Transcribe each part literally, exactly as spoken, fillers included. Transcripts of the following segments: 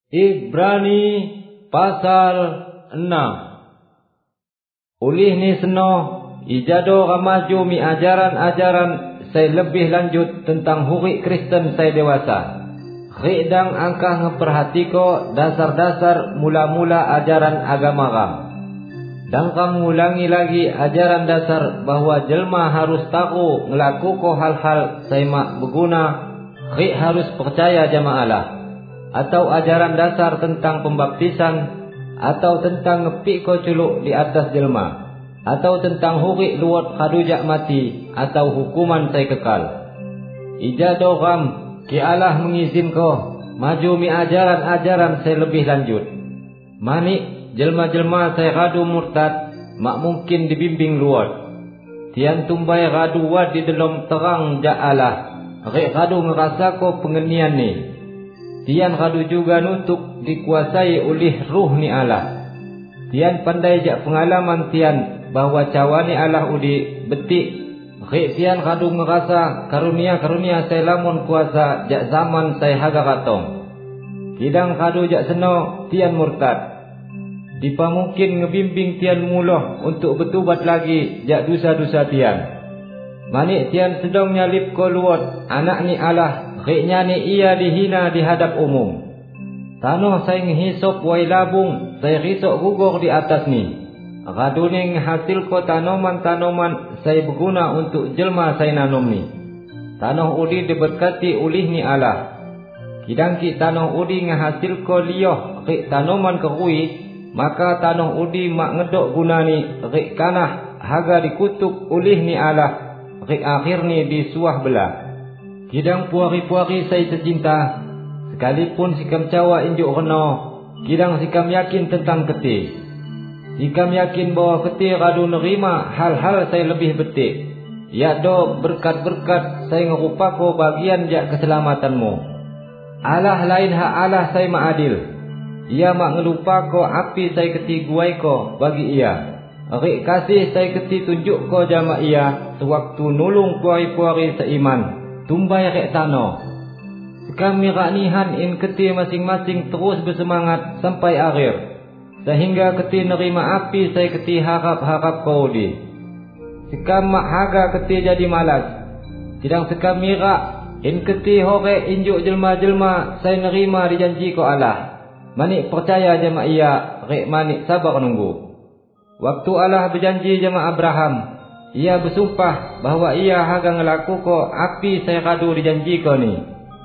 Ibrani pasal enam. Ulih ni seno ijado ramaju mi ajaran-ajaran saya lebih lanjut tentang huri Kristen saya dewasa. Ridang angkah ngeperhatiko dasar-dasar mula-mula ajaran agama ram. Dan kamu ulangi lagi ajaran dasar bahwa jelma harus tahu ngelakuko hal-hal saya mak berguna, rik harus percaya jama Allah. Atau ajaran dasar tentang pembaptisan, atau tentang ngepik ko culuk di atas jelma, atau tentang huri luat kadujak mati, atau hukuman saya kekal. Ijado ram ki Allah mengizin ko maju mi ajaran-ajaran saya lebih lanjut. Manik jelma-jelma saya radu murtad mak mungkin dibimbing luat. Tian tumbai radu wad di dalam terang ja Allah, rik radu ngerasa ko pengenian ni. Tian radu juga nutuk dikuasai oleh ruh ni Allah. Tian pandai jak pengalaman tian bahwa cawani Allah udi betik. Rik tian radu ngerasa karunia-karunia saya lamun kuasa jak zaman saya haga katong. Kidang radu jak seno tian murtad. Dipa mungkin ngebimbing tian muloh untuk bertubat lagi jak dosa-dosa tian. Manik tian sedang nyalip ko luot anak ni Allah. Riknya ni ia dihina di hadap umum. Tanoh saya ngehisop wai labung, saya risok gugur di atas ni. Radu ni ngehasil ko tanoman-tanoman saya berguna untuk jelma saya nanum ni. Tanoh udi diberkati oleh ni Allah. Kidang ki tanoh udi ngehasil ko liyoh rik tanoman kerui, maka tanoh udi mak ngedok guna ni rik kanah haga dikutuk oleh ni Allah, rik akhir ni disuah belah. Kidang puari-puari saya tercinta, sekalipun sikam cawa injuk reno, kidang sikam yakin tentang keti. Sikam yakin bahwa keti radu nerima hal-hal saya lebih betik. Ya do berkat-berkat saya ngerupako bagian jak keselamatanmu. Allah lain hak Allah saya mak adil. Ia mak ngelupako api saya keti guaiko bagi ia. Rik kasih saya keti tunjuk ko jama ia sewaktu nulung puari-puari seiman. Tumbai rek tano. Sekam mirak nihan in keti masing-masing terus bersemangat sampai akhir. Sehingga keti nerima api saya keti harap-harap kau di. Sekam mak haga keti jadi malas. Sedang sekam mirak in keti hore injuk jelma-jelma saya nerima dijanji ko Allah. Manik percaya jama ia, rek manik sabar nunggu. Waktu Allah berjanji jama Abraham, ia bersumpah bahwa ia haga ngelaku ko api saya radu dijanji ko ni.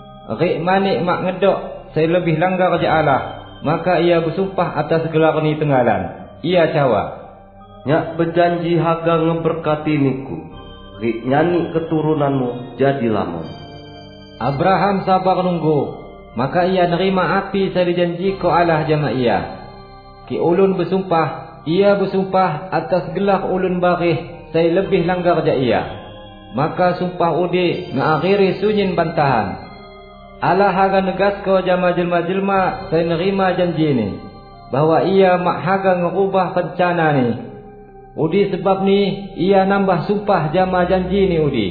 Rik manik mak ngedok saya lebih langgar je Allah, maka ia bersumpah atas gelar ni tenggalan. Ia cawa, nyak berjanji haga ngeberkati niku, rik nyanyi keturunanmu jadi lamun. Abraham sabar nunggu, maka ia nerima api saya dijanji ko Allah jama ia. Ki ulun bersumpah, ia bersumpah atas gelar ulun barih saya lebih langgar je ia. Maka sumpah udi mengakhiri sunyin bantahan. Allah haga negas ko jama jelma-jelma saya nerima janji ni, bahwa ia mak haga ngerubah rencana ni. Udi sebab ni ia nambah sumpah jama janji ni udi.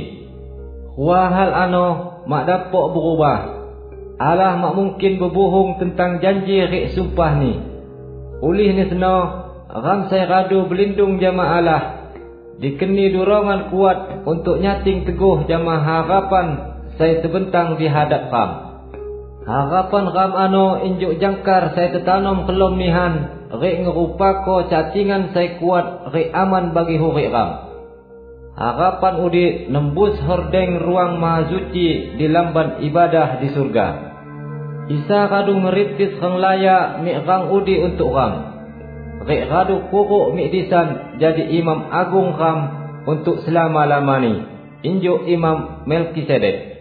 Wahal ano mak dapok berubah. Allah mak mungkin berbohong tentang janji rik sumpah ni. Ulih ni seno ram saya radu berlindung jama Allah. Dikeni dorongan kuat untuk nyating teguh jama harapan saya terbentang di hadap ram. Harapan ram ano injuk jangkar saya tertanam kelom nihan, rik ngerupako cacingan saya kuat rik aman bagi hurik ram. Harapan udi nembus hordeng ruang mahazuci di lamban ibadah di surga. Isa radu ngeritis rang laya mi rang udi untuk ram. Rik radu kuruk mi disan jadi imam agung ram untuk selama-lama ni, injuk Imam Melkisedek.